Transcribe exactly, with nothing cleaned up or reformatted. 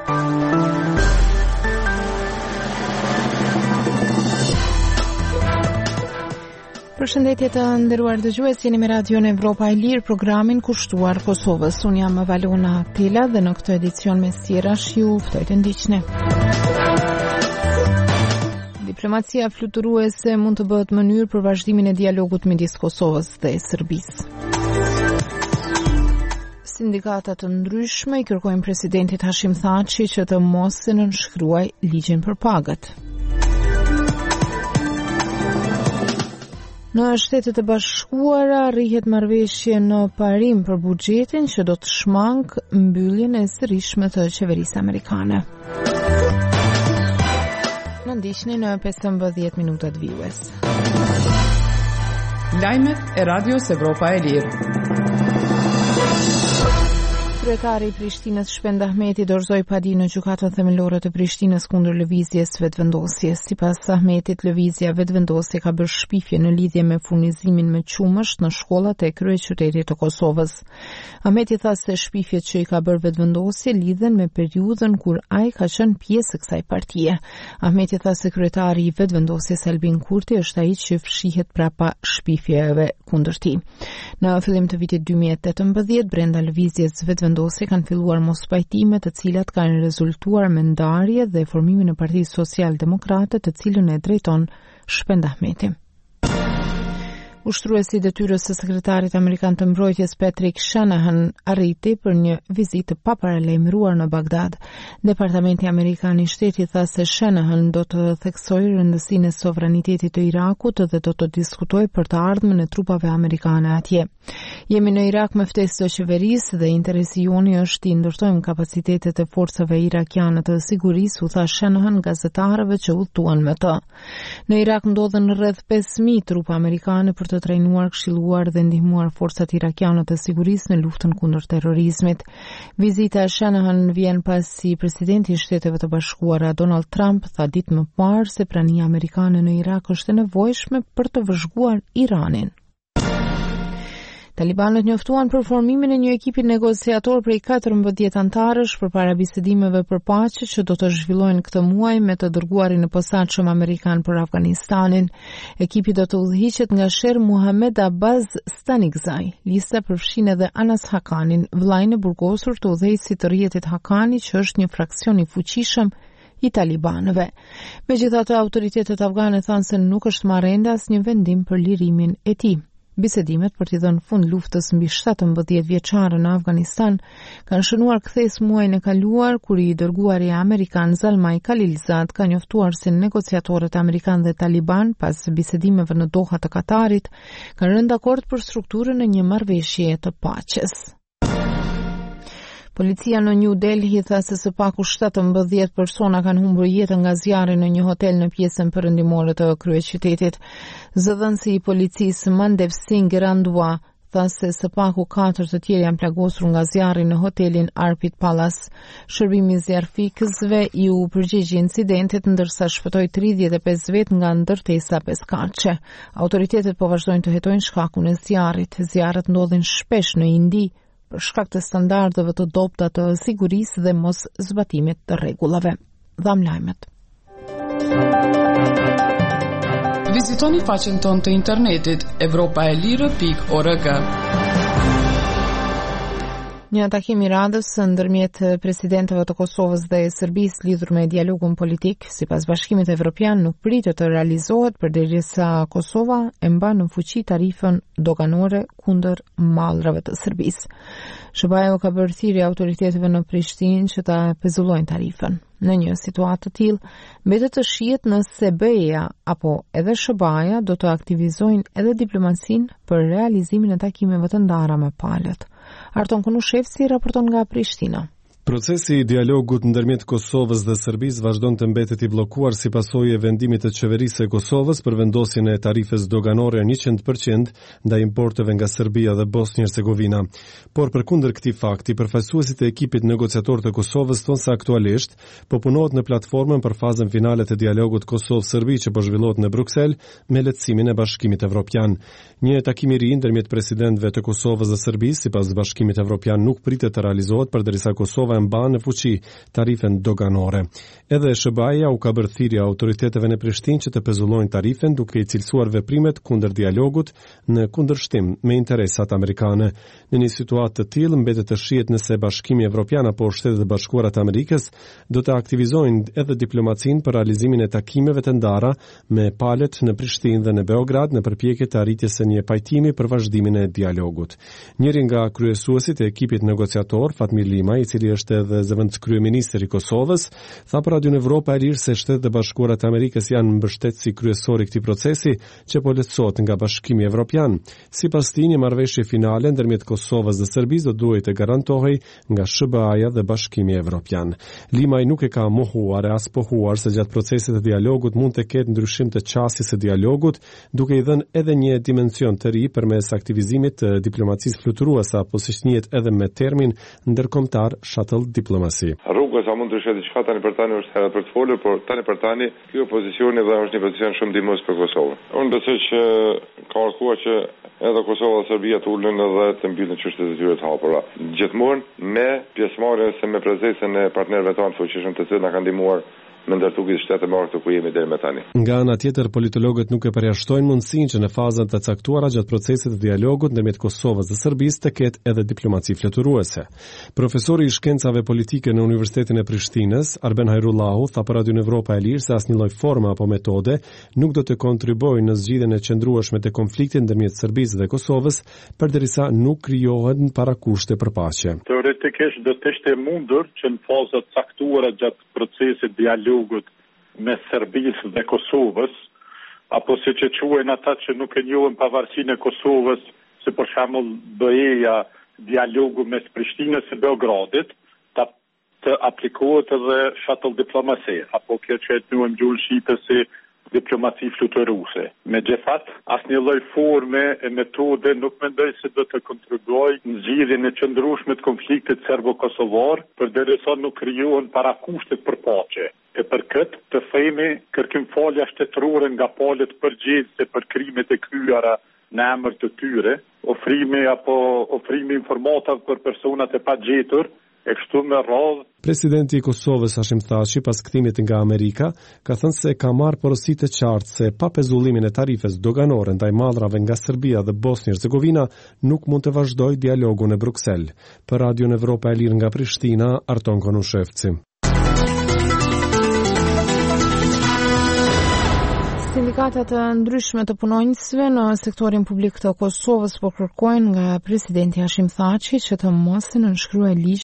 Përshëndetje të nderuar dëgjues, jeni me Radio Evropa e Lirë, programin kushtuar Kosovës. Unë jam Valona Tela dhe në këtë edicion me sqarash ju ftoj të ndiqni. Diplomacia fluturuese mund të bëhet mënyrë për vazhdimin e dialogut midis Kosovës dhe Serbisë. Sindikata të ndryshme i kërkojnë presidentit Hashim Thaçi që të mos e nënshkruaj ligjin për pagët. Në Shtetet e Bashkuara rrihet marrëveshje në parim për buxhetin që do të shmang mbylljen e sërishme të qeverisë amerikane. Në ndiqni në pesëmbëdhjetë minutat vijues. Lajmet e Radios Evropa e Lirë. Kryetari i Prishtinës Shpend Ahmeti dorëzoi padi në gjykatën themelore të Prishtinës kundër lëvizjes vetëvendosjes. Sipas Ahmetit, lëvizja vetëvendosje ka bërë shpifje në lidhje me furnizimin me qumësht në shkollat e kryeqytetit të Kosovës. Ahmeti tha se shpifjet që i ka bërë vetëvendosje lidhen me periudhën kur ai ka qenë pjesë e kësaj partie. Ahmeti tha se kryetari i vetëvendosjes Albin Kurti është ai që fshihet prapa shpifjeve kundër tij. Në fillim të vitit dy mijë e tetëmbëdhjetë, brenda lëvizjes vetëvendosje Vendosje kanë filluar mos pajtime të cilat kanë rezultuar me ndarje dhe formimin e Partisë Social-Demokrate, të cilën e drejton Shpend Ahmeti. Ushtruesi i detyrës së sekretarit amerikan të mbrojtjes Patrick Shanahan arriti për një vizitë të paparalajmëruar në Bagdad. Departamenti amerikan i shtetit tha se Shanahan do të theksojë rëndësinë e sovranitetit të Irakut dhe do të diskutojë për të ardhmen e trupave amerikane atje. Jemi në Irak me ftesë të qeverisë dhe interesi joni është i ndërtojmë kapacitetet e forcave irakiane të sigurisë, u tha Shanahan gazetarëve që udhëtuan me të. Në Irak ndodhen rreth pesë mijë trupa amerikane për të të trajnuar, këshilluar dhe ndihmuar forcat irakiane të sigurisë në luftën kundër terrorizmit. Vizita e Shanahan vjen pasi presidenti i Shteteve të Bashkuara Donald Trump tha ditë më parë se prania amerikane në Irak është e nevojshme për të vëzhguar Iranin. Talibanët njoftuan për formimin e një ekipi negociator prej katërmbëdhjetë antarësh përpara bisedimeve për paqe që do të zhvillohen këtë muaj me të dërguarin e posaçëm amerikan për Afganistanin. Ekipi do të udhëhiqet nga Sher Muhammad Abbas Stanikzai. Lista përfshin edhe Anas Hakanin, vllajën e burgosur të udhëheqësit të rrjetit Hakani, që është një fraksion i fuqishëm i talibanëve. Megjithatë, autoritetet afgane thanë se nuk është marrë ende asnjë vendim për lirimin e tij. Bisedimet për t'i dhënë fund luftës mbi shtatëmbëdhjetë vjeçare në Afganistan kanë shënuar kthes muajin e kaluar, kur i dërguari amerikan Zalmay Khalilzad ka njoftuar se negociatorët amerikan dhe taliban, pas bisedimeve në Doha të Katarit, kanë rënë dakord për strukturën e një marrëveshje të paqes. Policia në New Delhi tha se së paku shtatëmbëdhjetë persona kanë humbur jetën nga zjarri në një hotel në pjesën perëndimore të kryeqytetit. Zëdhënësi i policisë Mandev Singh Randua tha se së paku katër të tjerë janë plagosur nga zjarri në hotelin Arpit Palace. Shërbimi zjarfikësve i u përgjigji incidentit, ndërsa shpëtoi tridhjetë e pesë vetë nga ndërtesa peskaqe. Autoritetet po vazhdojnë të hetojnë shkakun e zjarrit. Zjarret ndodhin shpesh në Indi për shkak të standardeve të dobta të sigurisë dhe mos zbatimit të rregullave. Dham lajmet. Vizitoni faqen tonë të internetit evropa e lirë pikë org. Një takim i radhës ndërmjet presidentëve të Kosovës dhe Serbisë lidhur me dialogun politik, sipas Bashkimit Evropian, nuk pritet të realizohet përderisa Kosova e mban në fuqi tarifën doganore kundër mallrave të Serbisë. SHBA-ju ka bërë thirrje autoriteteve në Prishtinë që ta pezullojnë tarifën. Në një situatë të tillë, mbetet të shihet nëse B E-ja apo edhe SHBA-ja do të aktivizojnë edhe diplomacinë për realizimin e takimeve të ndara me palët. Arton Kunushevci raporton nga Prishtina. Procesi i dialogut ndërmjet Kosovës dhe Serbisë vazhdon të mbetet i bllokuar si pasojë e vendimit të qeverisë së Kosovës për vendosjen e tarifës doganore njëqind përqind ndaj importeve nga Serbia dhe Bosnjë-Hercegovina. Por përkundër këtij fakti, përfaqësuesit e ekipit negociator të Kosovës thonë se aktualisht po punohet në platformën për fazën finale të dialogut Kosovë-Serbi që po zhvillohet në Bruksel me lehtësimin e Bashkimit Evropian. Një takim i ri ndërmjet presidentëve të Kosovës dhe Serbisë sipas Bashkimit Evropian nuk pritet të realizohet përderisa Kosova e mban në fuqi tarifen doganore. Edhe S B A-ja u ka bërë thirrje autoriteteve në Prishtinë që të pezullojnë tarifen duke i cilësuar veprimet kundër dialogut në kundërshtim me interesat amerikane. Në një situatë të tillë mbetet të shihet nëse Bashkimi Evropian apo Shtetet e Bashkuara të Amerikës do të aktivizojnë edhe diplomacinë për realizimin e takimeve të ndara me palët në Prishtinë dhe në Beograd në përpjekje të arritjes së një pajtimi për vazhdimin e dialogut. Njëri nga kryesuesit e ekipit negociator, Fatmir Lima, i cili është edhe zëvendëskryeministri i Kosovës, tha për Radio Evropa e Lirë se Shtetet e Bashkuara të Amerikës janë mbështetësi kryesor i këtij procesi që po lehtësohet nga Bashkimi Evropian. Sipas tij, një marrëveshje finale ndërmjet Kosovës dhe Serbisë do duhet të garantohej nga S B A-ja dhe Bashkimi Evropian. Limaj nuk e ka mohuar e as pohuar se gjatë procesit të dialogut mund të ketë ndryshim të qasjes së dialogut, duke i dhënë edhe një dimension të ri përmes aktivizimit të diplomacisë fluturuese apo siç njihet edhe me termin ndërkombëtar shuttle diplomasi. Rruga sa mund të shëtë diçka tani për tani është herë për të folur, por tani për tani ky opozicioni dhe është një pozicion shumë ndihmues për Kosovën. Unë besoj që ka kërkuar që edhe Kosova dhe Serbia të ulën edhe të mbyllin çështjet e tyre të hapura. Gjithmonë me pjesëmarrjen se me prezencën e partnerëve tanë fuqishëm të cilët na kanë ndihmuar me ndërtu këtë shtetë marrë të ku jemi deri më tani. Nga ana tjetër, politologët nuk e përjashtojnë mundësinë që në fazat të caktuara gjatë procesit të dialogut ndërmjet Kosovës dhe Serbisë të ketë edhe diplomaci fluturuese. Profesori i shkencave politike në Universitetin e Prishtinës, Arben Hajrullahu, tha për Radio Evropa e Lirë se asnjë lloj forme apo metode nuk do të kontribuojnë në zgjidhjen e qëndrueshme të konfliktit ndërmjet Serbisë dhe Kosovës, përderisa nuk krijohen parakushte për paqe. Teoretikisht do të ishte mundur që në fazat caktuara gjatë procesit dialogut me Serbisë dhe Kosovës, apo si që quajnë ata që nuk e njohin pavarësinë e Kosovës, si për shembull B E-ja, dialogu mes Prishtinës e Beogradit, ta, të aplikohet edhe shuttle diplomasi, apo kjo që e të njohim gjuhën shqipe si diplomaci fluturuese. Megjithatë, asnjë lloj forme e metode nuk mendoj se do të kontribuojë në zgjidhjen e qëndrueshme të konfliktit serbo-kosovar, përderisa nuk krijohen parakushtet për paqe. E për këtë të themi kërkimfalja shtetërore nga palët përgjegjëse për krimet e kryera në emër të tyre, ofrimi apo ofrimi informata për personat e pagjetur, e kështu me radhë. Presidenti i Kosovës Hashim Thaçi pas kthimit nga Amerika ka thënë se ka marrë porosi të qartë se pa pezullimin e tarifes doganore ndaj mallrave nga Serbia dhe Bosnjë-Hercegovina nuk mund të vazhdojë dialogu në Bruksel. Për Radio Evropa e Lirë nga Prishtina, Arton Konushevci. Sindikatat të ndryshme të punonjësve në sektorin publik të Kosovës po kërkojnë nga presidenti Hashim Thaçi që të mos nënshkruajë ligj